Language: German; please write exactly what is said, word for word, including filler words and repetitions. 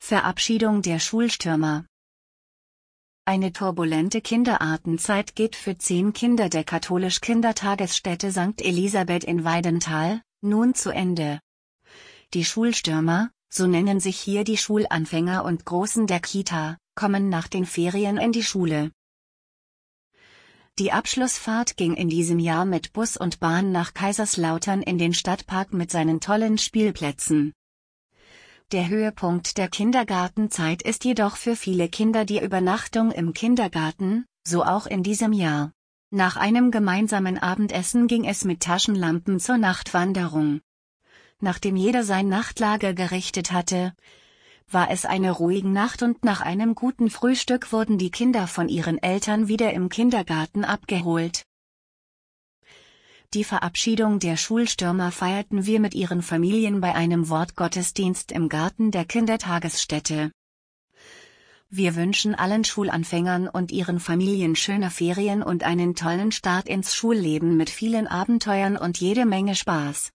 Verabschiedung der Schulstürmer. Eine turbulente Kinderartenzeit geht für zehn Kinder der Katholisch-Kindertagesstätte Sankt Elisabeth in Weidenthal nun zu Ende. Die Schulstürmer, so nennen sich hier die Schulanfänger und Großen der Kita, kommen nach den Ferien in die Schule. Die Abschlussfahrt ging in diesem Jahr mit Bus und Bahn nach Kaiserslautern in den Stadtpark mit seinen tollen Spielplätzen. Der Höhepunkt der Kindergartenzeit ist jedoch für viele Kinder die Übernachtung im Kindergarten, so auch in diesem Jahr. Nach einem gemeinsamen Abendessen ging es mit Taschenlampen zur Nachtwanderung. Nachdem jeder sein Nachtlager gerichtet hatte, war es eine ruhige Nacht und nach einem guten Frühstück wurden die Kinder von ihren Eltern wieder im Kindergarten abgeholt. Die Verabschiedung der Schulstürmer feierten wir mit ihren Familien bei einem Wortgottesdienst im Garten der Kindertagesstätte. Wir wünschen allen Schulanfängern und ihren Familien schöne Ferien und einen tollen Start ins Schulleben mit vielen Abenteuern und jede Menge Spaß.